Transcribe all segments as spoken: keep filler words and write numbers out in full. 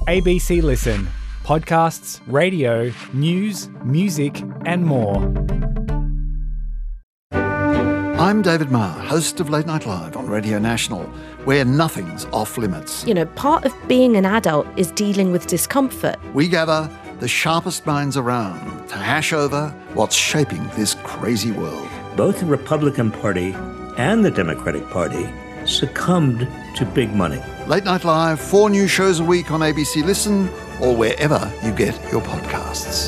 A B C Listen. Podcasts, radio, news, music and more. I'm David Marr, host of Late Night Live on Radio National, where nothing's off limits. You know, part of being an adult is dealing with discomfort. We gather the sharpest minds around to hash over what's shaping this crazy world. Both the Republican Party and the Democratic Party succumbed to big money. Late Night Live, four new shows a week on A B C Listen or wherever you get your podcasts.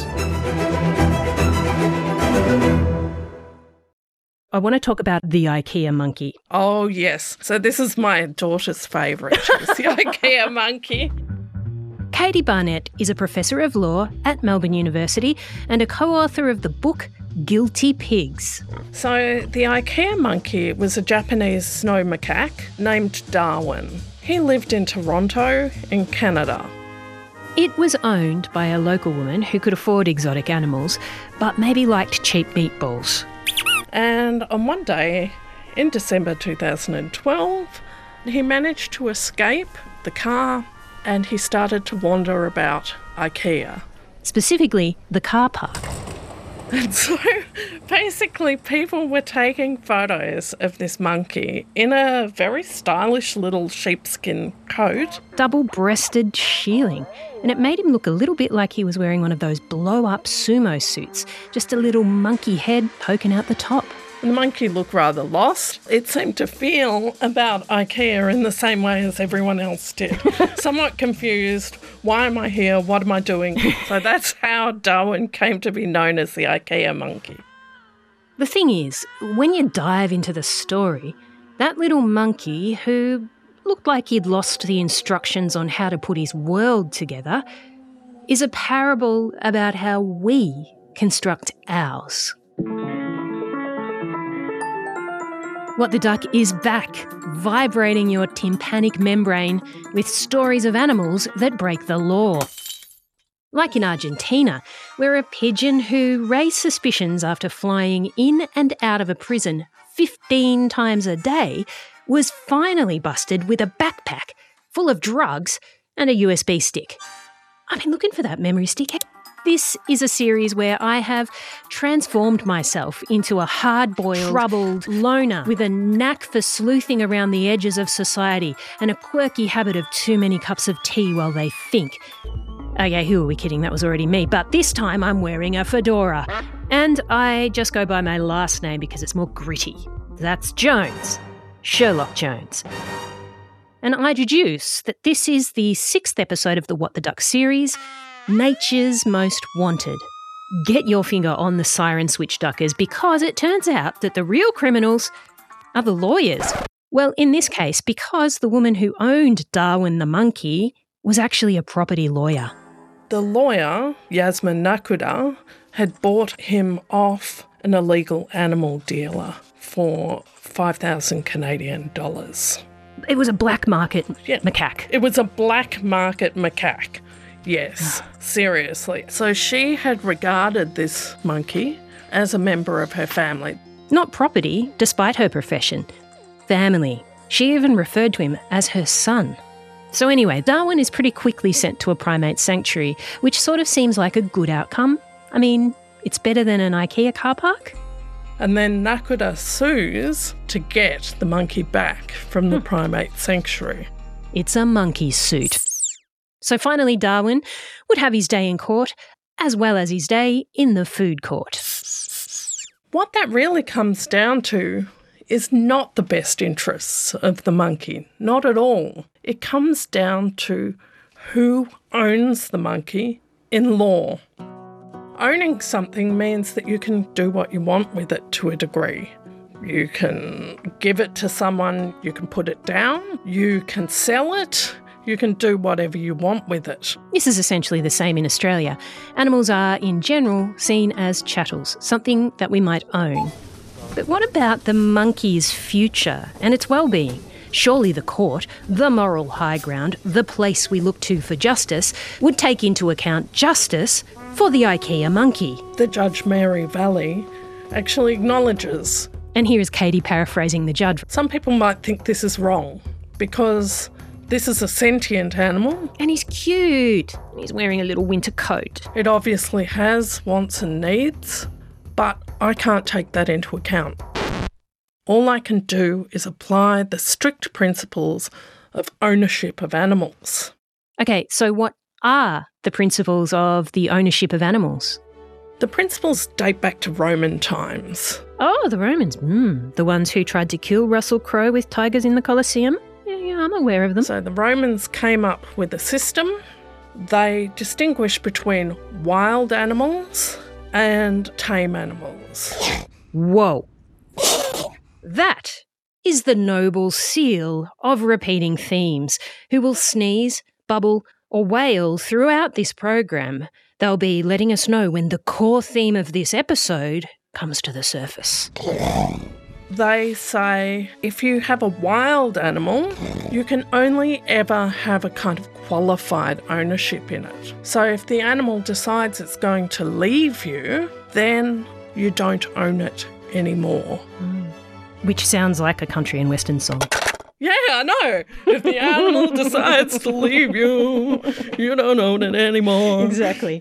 I want to talk about the IKEA monkey. Oh, yes. So this is my daughter's favourite, is the IKEA monkey. Katie Barnett is a professor of law at Melbourne University and a co-author of the book Guilty Pigs. So the IKEA monkey was a Japanese snow macaque named Darwin. He lived in Toronto in Canada. It was owned by a local woman who could afford exotic animals, but maybe liked cheap meatballs. And on one day in December two thousand twelve, he managed to escape the car and he started to wander about IKEA. Specifically, the car park. And so basically people were taking photos of this monkey in a very stylish little sheepskin coat. Double-breasted shearling. And it made him look a little bit like he was wearing one of those blow-up sumo suits, just a little monkey head poking out the top. The monkey looked rather lost. It seemed to feel about IKEA in the same way as everyone else did. Somewhat confused. Why am I here? What am I doing? So that's how Darwin came to be known as the IKEA monkey. The thing is, when you dive into the story, that little monkey who looked like he'd lost the instructions on how to put his world together is a parable about how we construct ours. What the Duck is back, vibrating your tympanic membrane with stories of animals that break the law. Like in Argentina, where a pigeon who raised suspicions after flying in and out of a prison fifteen times a day was finally busted with a backpack full of drugs and a U S B stick. I've been looking for that memory stick. This is a series where I have transformed myself into a hard-boiled, troubled loner with a knack for sleuthing around the edges of society and a quirky habit of too many cups of tea while they think. Okay, who are we kidding? That was already me. But this time I'm wearing a fedora. And I just go by my last name because it's more gritty. That's Jones. Sherlock Jones. And I deduce that this is the sixth episode of the What the Duck series, Nature's Most Wanted. Get your finger on the siren switch, duckers, because it turns out that the real criminals are the lawyers. Well, in this case, because the woman who owned Darwin the monkey was actually a property lawyer. The lawyer, Yasmin Nakuda, had bought him off an illegal animal dealer for five thousand Canadian dollars. It was a black market yeah. macaque. It was a black market macaque. Yes, seriously. So she had regarded this monkey as a member of her family. Not property, despite her profession. Family. She even referred to him as her son. So anyway, Darwin is pretty quickly sent to a primate sanctuary, which sort of seems like a good outcome. I mean, it's better than an IKEA car park. And then Nakuda sues to get the monkey back from the primate sanctuary. It's a monkey suit. So finally, Darwin would have his day in court, as well as his day in the food court. What that really comes down to is not the best interests of the monkey, not at all. It comes down to who owns the monkey in law. Owning something means that you can do what you want with it to a degree. You can give it to someone, you can put it down, you can sell it, you can do whatever you want with it. This is essentially the same in Australia. Animals are, in general, seen as chattels, something that we might own. But what about the monkey's future and its well-being? Surely the court, the moral high ground, the place we look to for justice, would take into account justice for the IKEA monkey. The Judge Mary Valley actually acknowledges. And here is Katie paraphrasing the judge. Some people might think this is wrong because This is a sentient animal. And he's cute. And he's wearing a little winter coat. It obviously has wants and needs, but I can't take that into account. All I can do is apply the strict principles of ownership of animals. Okay, so what are the principles of the ownership of animals? The principles date back to Roman times. Oh, the Romans. Mm, the ones who tried to kill Russell Crowe with tigers in the Colosseum? Yeah, yeah, I'm aware of them. So the Romans came up with a system. They distinguished between wild animals and tame animals. Whoa. That is the noble seal of repeating themes, who will sneeze, bubble, or wail throughout this program. They'll be letting us know when the core theme of this episode comes to the surface. They say if you have a wild animal, you can only ever have a kind of qualified ownership in it. So if the animal decides it's going to leave you, then you don't own it anymore. Mm. Which sounds like a country and western song. Yeah, I know. If the animal decides to leave you, you don't own it anymore. Exactly.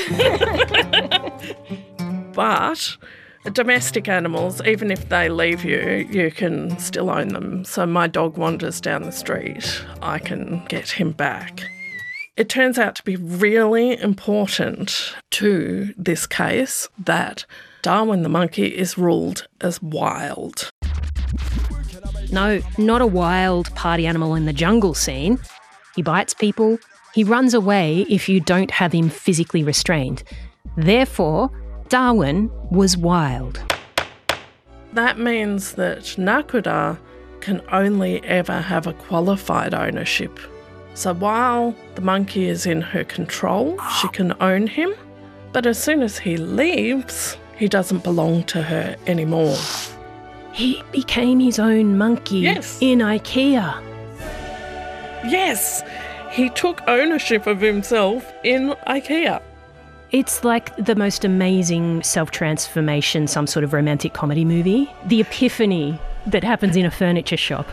But domestic animals, even if they leave you, you can still own them. So my dog wanders down the street, I can get him back. It turns out to be really important to this case that Darwin the monkey is ruled as wild. No, not a wild party animal in the jungle scene. He bites people. He runs away if you don't have him physically restrained. Therefore, Darwin was wild. That means that Nakoda can only ever have a qualified ownership. So while the monkey is in her control, she can own him. But as soon as he leaves, he doesn't belong to her anymore. He became his own monkey Yes. in IKEA. Yes, he took ownership of himself in IKEA. It's like the most amazing self-transformation, some sort of romantic comedy movie. The epiphany that happens in a furniture shop.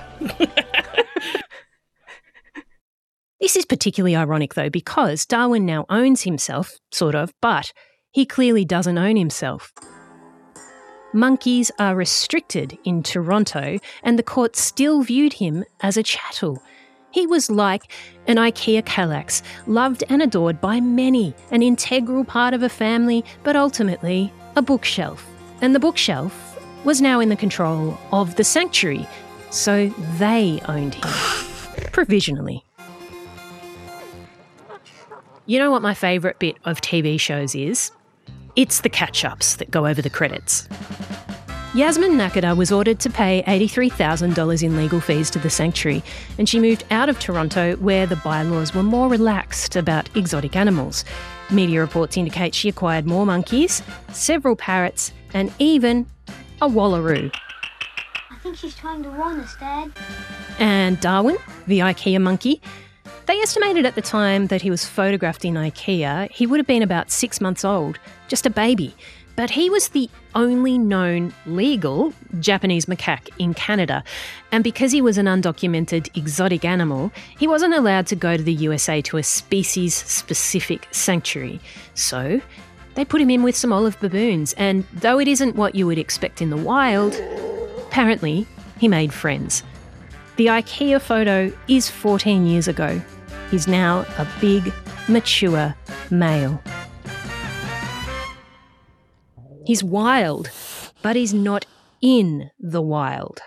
This is particularly ironic, though, because Darwin now owns himself, sort of, but he clearly doesn't own himself. Monkeys are restricted in Toronto, and the court still viewed him as a chattel. He was like an IKEA Kallax, loved and adored by many, an integral part of a family, but ultimately a bookshelf. And the bookshelf was now in the control of the sanctuary, so they owned him, provisionally. You know what my favourite bit of T V shows is? It's the catch-ups that go over the credits. Yasmin Nakoda was ordered to pay eighty-three thousand dollars in legal fees to the sanctuary, and she moved out of Toronto where the bylaws were more relaxed about exotic animals. Media reports indicate she acquired more monkeys, several parrots, and even a wallaroo. I think she's trying to warn us, Dad. And Darwin, the IKEA monkey, they estimated at the time that he was photographed in IKEA, he would have been about six months old, just a baby. But he was the only known legal Japanese macaque in Canada. And because he was an undocumented exotic animal, he wasn't allowed to go to the U S A to a species-specific sanctuary. So they put him in with some olive baboons. And though it isn't what you would expect in the wild, apparently he made friends. The IKEA photo is fourteen years ago. He's now a big, mature male. He's wild, but he's not in the wild.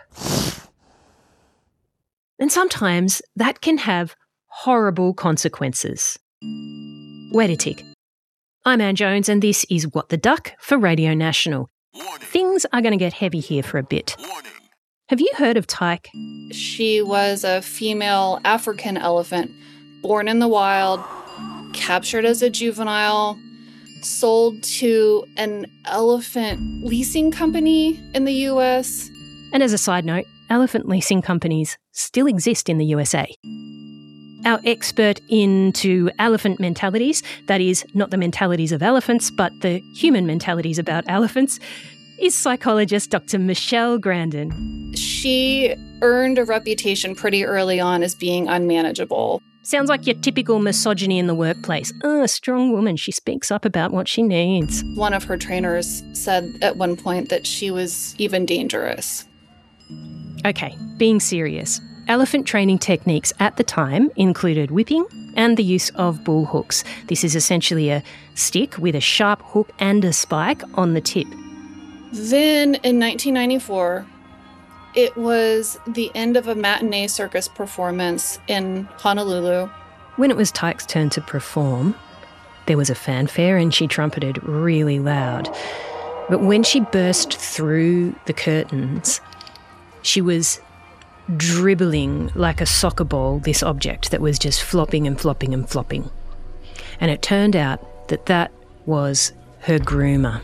And sometimes that can have horrible consequences. Wait a tick. I'm Anne Jones, and this is What the Duck for Radio National. Warning. Things are going to get heavy here for a bit. Warning. Have you heard of Tyke? She was a female African elephant, born in the wild, captured as a juvenile, sold to an elephant leasing company in the U S. And as a side note, elephant leasing companies still exist in the U S A. Our expert into elephant mentalities, that is, not the mentalities of elephants, but the human mentalities about elephants, is psychologist Doctor Michelle Grandin. She earned a reputation pretty early on as being unmanageable. Sounds like your typical misogyny in the workplace. Oh, a strong woman. She speaks up about what she needs. One of her trainers said at one point that she was even dangerous. Okay, being serious. Elephant training techniques at the time included whipping and the use of bull hooks. This is essentially a stick with a sharp hook and a spike on the tip. Then in nineteen ninety-four, it was the end of a matinee circus performance in Honolulu. When it was Tyke's turn to perform, there was a fanfare and she trumpeted really loud. But when she burst through the curtains, she was dribbling like a soccer ball this object that was just flopping and flopping and flopping. And it turned out that that was her groomer.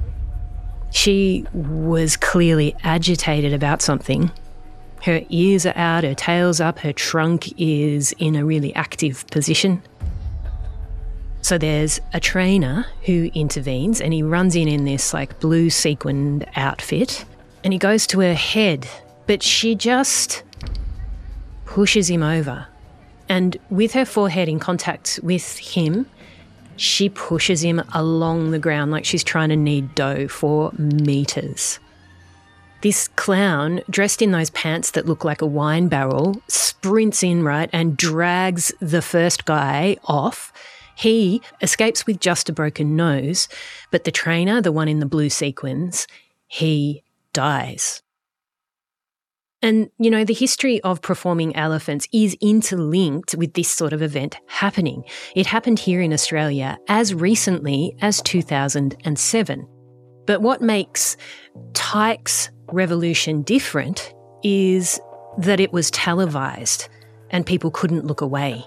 She was clearly agitated about something. Her ears are out, her tail's up, her trunk is in a really active position. So there's a trainer who intervenes and he runs in in this like blue sequined outfit and he goes to her head, but she just pushes him over. And with her forehead in contact with him, she pushes him along the ground like she's trying to knead dough for metres. This clown, dressed in those pants that look like a wine barrel, sprints in, right, and drags the first guy off. He escapes with just a broken nose, but the trainer, the one in the blue sequins, he dies. And, you know, the history of performing elephants is interlinked with this sort of event happening. It happened here in Australia as recently as two thousand seven. But what makes Tyke's revolution different is that it was televised and people couldn't look away.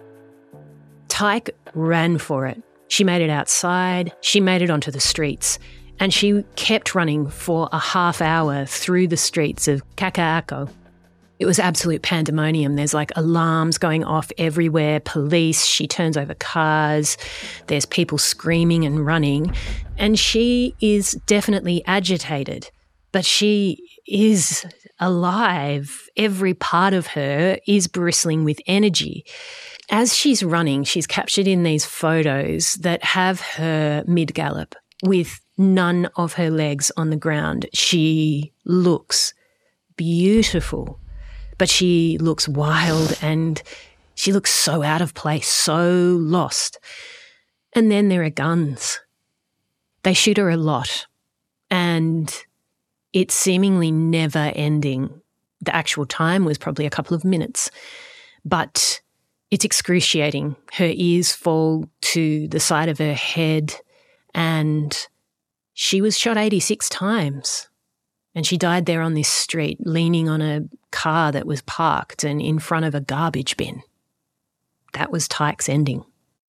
Tyke ran for it. She made it outside, she made it onto the streets. And she kept running for a half hour through the streets of Kaka'ako. It was absolute pandemonium. There's like alarms going off everywhere, police, she turns over cars, there's people screaming and running. And she is definitely agitated, but she is alive. Every part of her is bristling with energy. As she's running, she's captured in these photos that have her mid-gallop with none of her legs on the ground. She looks beautiful, but she looks wild and she looks so out of place, so lost. And then there are guns. They shoot her a lot and it's seemingly never ending. The actual time was probably a couple of minutes, but it's excruciating. Her ears fall to the side of her head and she was shot eighty-six times and she died there on this street leaning on a car that was parked and in front of a garbage bin. That was Tyke's ending.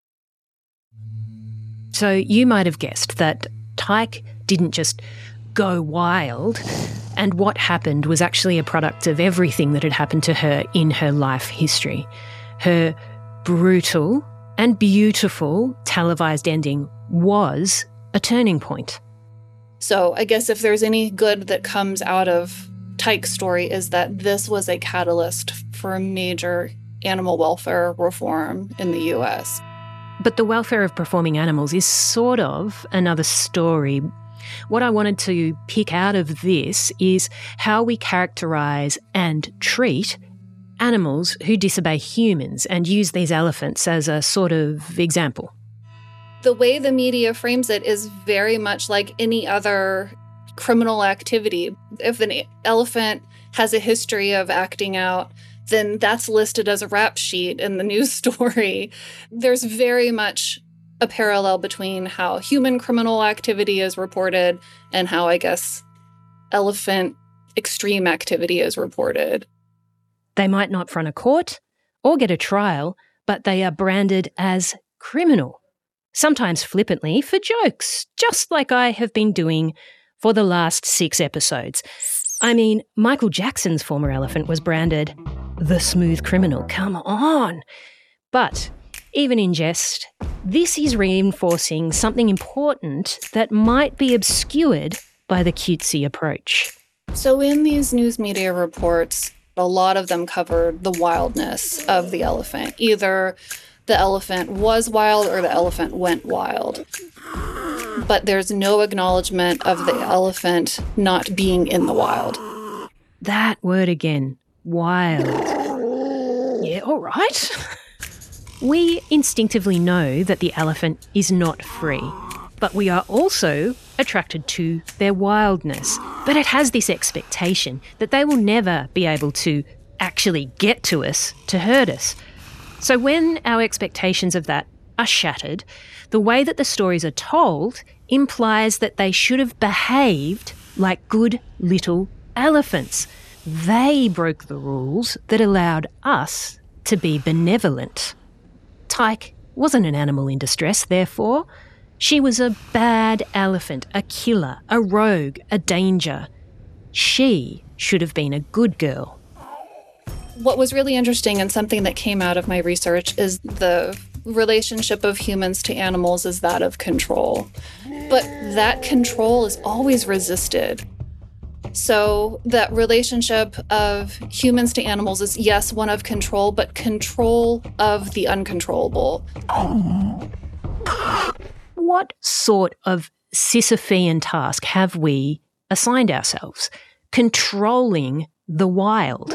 So you might have guessed that Tyke didn't just go wild, and what happened was actually a product of everything that had happened to her in her life history. Her brutal and beautiful televised ending was a turning point. So I guess if there's any good that comes out of Tyke's story is that this was a catalyst for a major animal welfare reform in the U S. But the welfare of performing animals is sort of another story. What I wanted to pick out of this is how we characterise and treat animals who disobey humans and use these elephants as a sort of example. The way the media frames it is very much like any other criminal activity. If an elephant has a history of acting out, then that's listed as a rap sheet in the news story. There's very much a parallel between how human criminal activity is reported and how, I guess, elephant extreme activity is reported. They might not front a court or get a trial, but they are branded as criminal. Sometimes flippantly for jokes, just like I have been doing for the last six episodes. I mean, Michael Jackson's former elephant was branded the smooth criminal. Come on. But even in jest, this is reinforcing something important that might be obscured by the cutesy approach. So in these news media reports, a lot of them covered the wildness of the elephant. Either the elephant was wild or the elephant went wild. But there's no acknowledgement of the elephant not being in the wild. That word again, wild. Yeah, all right. We instinctively know that the elephant is not free, but we are also attracted to their wildness. But it has this expectation that they will never be able to actually get to us to hurt us. So when our expectations of that are shattered, the way that the stories are told implies that they should have behaved like good little elephants. They broke the rules that allowed us to be benevolent. Tyke wasn't an animal in distress, therefore. She was a bad elephant, a killer, a rogue, a danger. She should have been a good girl. What was really interesting and something that came out of my research is the relationship of humans to animals is that of control. But that control is always resisted. So that relationship of humans to animals is, yes, one of control, but control of the uncontrollable. What sort of Sisyphean task have we assigned ourselves? Controlling the wild.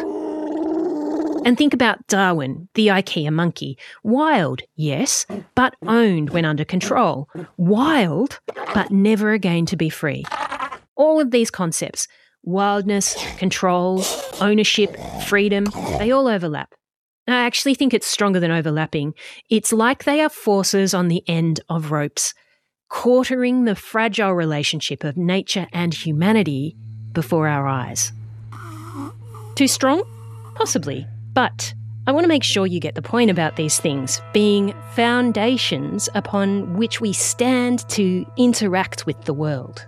And think about Darwin, the IKEA monkey. Wild, yes, but owned when under control. Wild, but never again to be free. All of these concepts, wildness, control, ownership, freedom, they all overlap. I actually think it's stronger than overlapping. It's like they are forces on the end of ropes, quartering the fragile relationship of nature and humanity before our eyes. Too strong? Possibly. But I want to make sure you get the point about these things being foundations upon which we stand to interact with the world.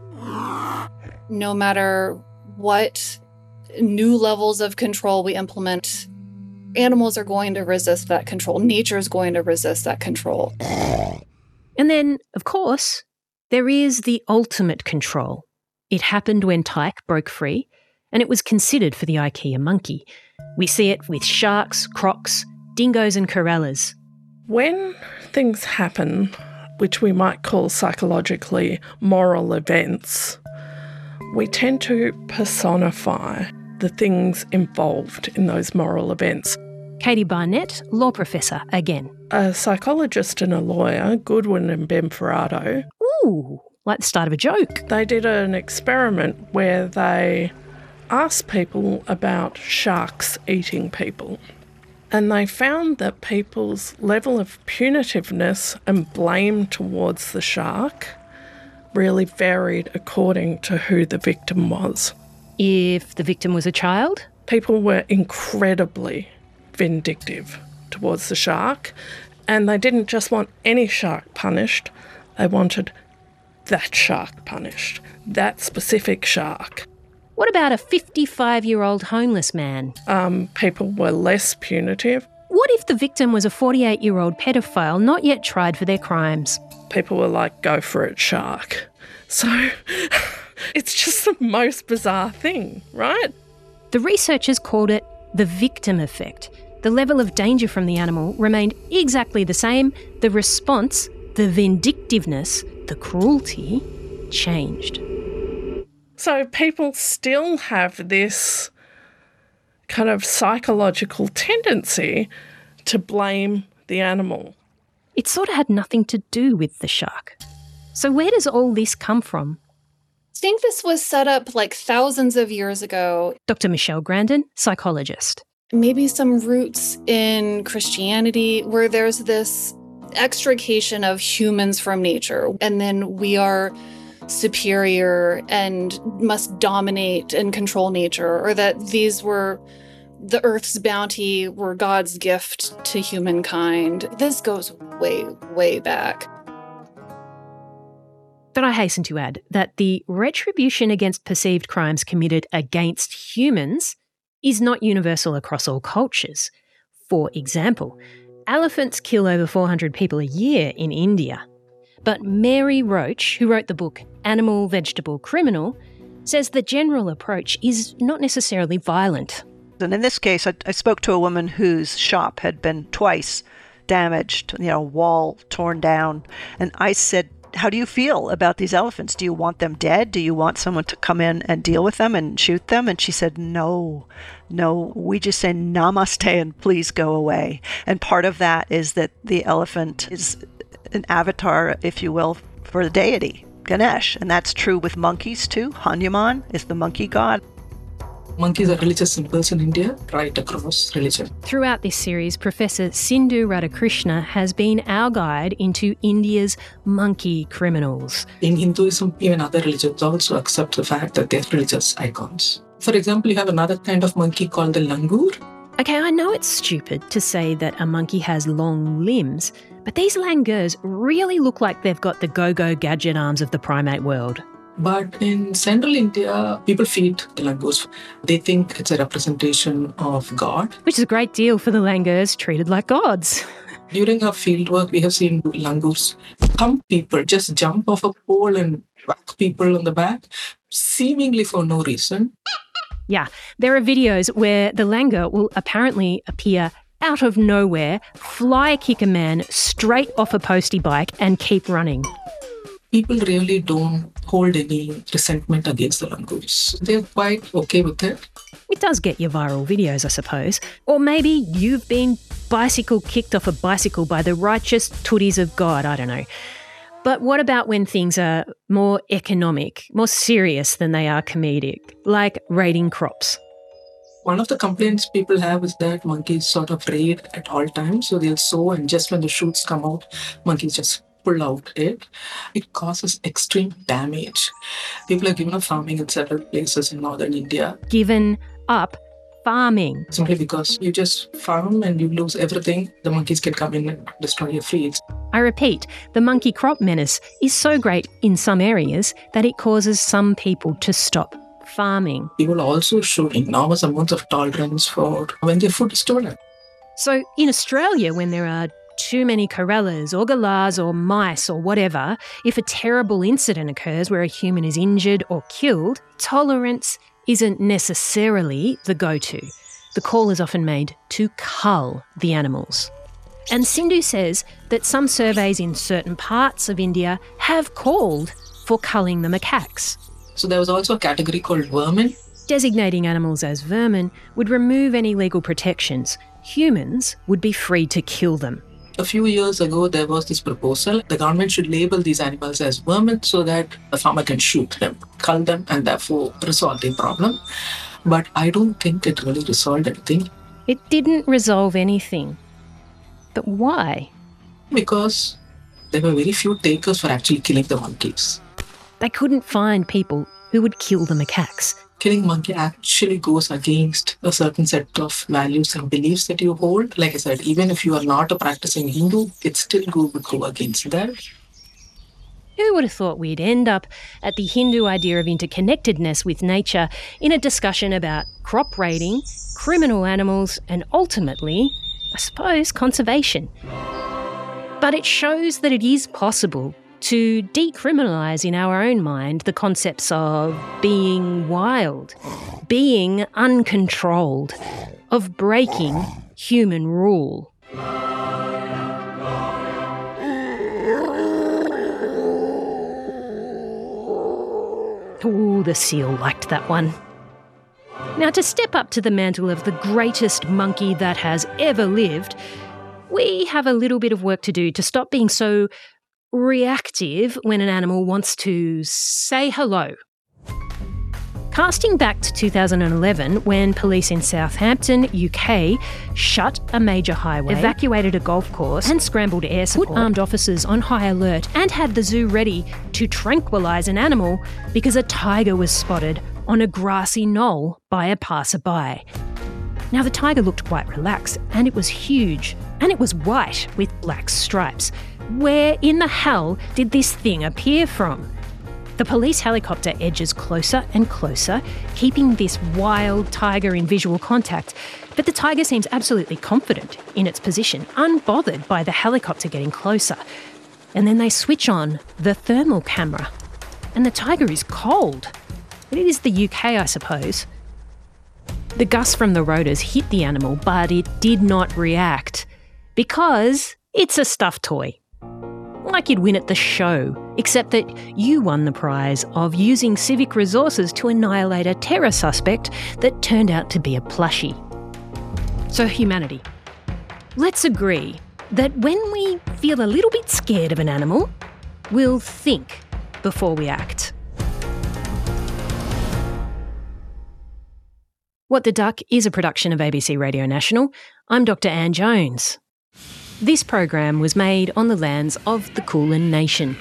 No matter what new levels of control we implement, animals are going to resist that control. Nature is going to resist that control. And then, of course, there is the ultimate control. It happened when Tyke broke free, and it was considered for the IKEA monkey. We see it with sharks, crocs, dingoes and corellas. When things happen, which we might call psychologically moral events, we tend to personify the things involved in those moral events. Katie Barnett, law professor again. A psychologist and a lawyer, Goodwin and Benferrado, Ooh, like the start of a joke. They did an experiment where they asked people about sharks eating people. And they found that people's level of punitiveness and blame towards the shark really varied according to who the victim was. If the victim was a child? People were incredibly vindictive towards the shark, and they didn't just want any shark punished, they wanted that shark punished, that specific shark. What about a fifty-five-year-old homeless man? Um, people were less punitive. What if the victim was a forty-eight-year-old pedophile not yet tried for their crimes? People were like, go for it, shark. So it's just the most bizarre thing, right? The researchers called it the victim effect. The level of danger from the animal remained exactly the same. The response, the vindictiveness, the cruelty, changed. So people still have this kind of psychological tendency to blame the animal. It sort of had nothing to do with the shark. So where does all this come from? I think this was set up like thousands of years ago. Doctor Michelle Grandin, psychologist. Maybe some roots in Christianity where there's this extrication of humans from nature, and then we are superior and must dominate and control nature, or that these were the earth's bounty, were God's gift to humankind. This goes way, way back. But I hasten to add that the retribution against perceived crimes committed against humans is not universal across all cultures. For example, elephants kill over four hundred people a year in India. But Mary Roach, who wrote the book Animal, Vegetable, Criminal, says the general approach is not necessarily violent. And in this case, I, I spoke to a woman whose shop had been twice damaged, you know, wall torn down. And I said, how do you feel about these elephants? Do you want them dead? Do you want someone to come in and deal with them and shoot them? And she said, no, no, we just say namaste and please go away. And part of that is that the elephant is an avatar, if you will, for the deity, Ganesh. And that's true with monkeys too. Hanuman is the monkey god. Monkeys are religious symbols in India, right across religion. Throughout this series, Professor Sindhu Radhakrishna has been our guide into India's monkey criminals. In Hinduism, even other religions also accept the fact that they're religious icons. For example, you have another kind of monkey called the langur. Okay, I know it's stupid to say that a monkey has long limbs, but these langurs really look like they've got the go-go gadget arms of the primate world. But in central India, people feed the langurs. They think it's a representation of God. Which is a great deal for the langurs treated like gods. During our field work, we have seen langurs thump people, just jump off a pole and whack people on the back, seemingly for no reason. Yeah, there are videos where the langur will apparently appear out of nowhere, fly kick a man straight off a postie bike and keep running. People really don't hold any resentment against the langurs. They're quite okay with it. It does get you viral videos, I suppose. Or maybe you've been bicycle kicked off a bicycle by the righteous tooties of God, I don't know. But what about when things are more economic, more serious than they are comedic, like raiding crops? One of the complaints people have is that monkeys sort of raid at all times. So they'll sow, and just when the shoots come out, monkeys just pull out it. It causes extreme damage. People are given up farming in several places in northern India. Given up farming? Simply because you just farm and you lose everything. The monkeys can come in and destroy your fields. I repeat, the monkey crop menace is so great in some areas that it causes some people to stop farming. People also show enormous amounts of tolerance for when their food is stolen. So in Australia, when there are too many corellas or galahs or mice or whatever, if a terrible incident occurs where a human is injured or killed, tolerance isn't necessarily the go-to. The call is often made to cull the animals. And Sindhu says that some surveys in certain parts of India have called for culling the macaques. So there was also a category called vermin. Designating animals as vermin would remove any legal protections. Humans would be free to kill them. A few years ago, there was this proposal. The government should label these animals as vermin so that the farmer can shoot them, cull them, and therefore resolve the problem. But I don't think it really resolved anything. It didn't resolve anything. But why? Because there were very few takers for actually killing the monkeys. They couldn't find people who would kill the macaques. Killing monkey actually goes against a certain set of values and beliefs that you hold. Like I said, even if you are not a practicing Hindu, it still would go against that. Who would have thought we'd end up at the Hindu idea of interconnectedness with nature in a discussion about crop raiding, criminal animals, and ultimately, I suppose, conservation. But it shows that it is possible to decriminalise in our own mind the concepts of being wild, being uncontrolled, of breaking human rule. Ooh, the seal liked that one. Now, to step up to the mantle of the greatest monkey that has ever lived, we have a little bit of work to do to stop being so reactive when an animal wants to say hello. Casting back to two thousand eleven, when police in Southampton, U K, shut a major highway, evacuated a golf course and scrambled air support, put armed officers on high alert and had the zoo ready to tranquilise an animal because a tiger was spotted on a grassy knoll by a passerby. Now, the tiger looked quite relaxed, and it was huge, and it was white with black stripes. Where in the hell did this thing appear from? The police helicopter edges closer and closer, keeping this wild tiger in visual contact, but the tiger seems absolutely confident in its position, unbothered by the helicopter getting closer. And then they switch on the thermal camera, and the tiger is cold. But it is the U K, I suppose. The gust from the rotors hit the animal, but it did not react because it's a stuffed toy. Like you'd win at the show, except that you won the prize of using civic resources to annihilate a terror suspect that turned out to be a plushie. So humanity, let's agree that when we feel a little bit scared of an animal, we'll think before we act. What the Duck is a production of A B C Radio National. I'm Doctor Anne Jones. This program was made on the lands of the Kulin Nation.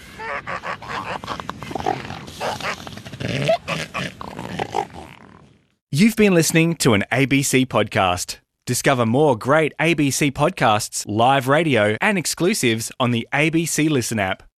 You've been listening to an A B C podcast. Discover more great A B C podcasts, live radio and exclusives on the A B C Listen app.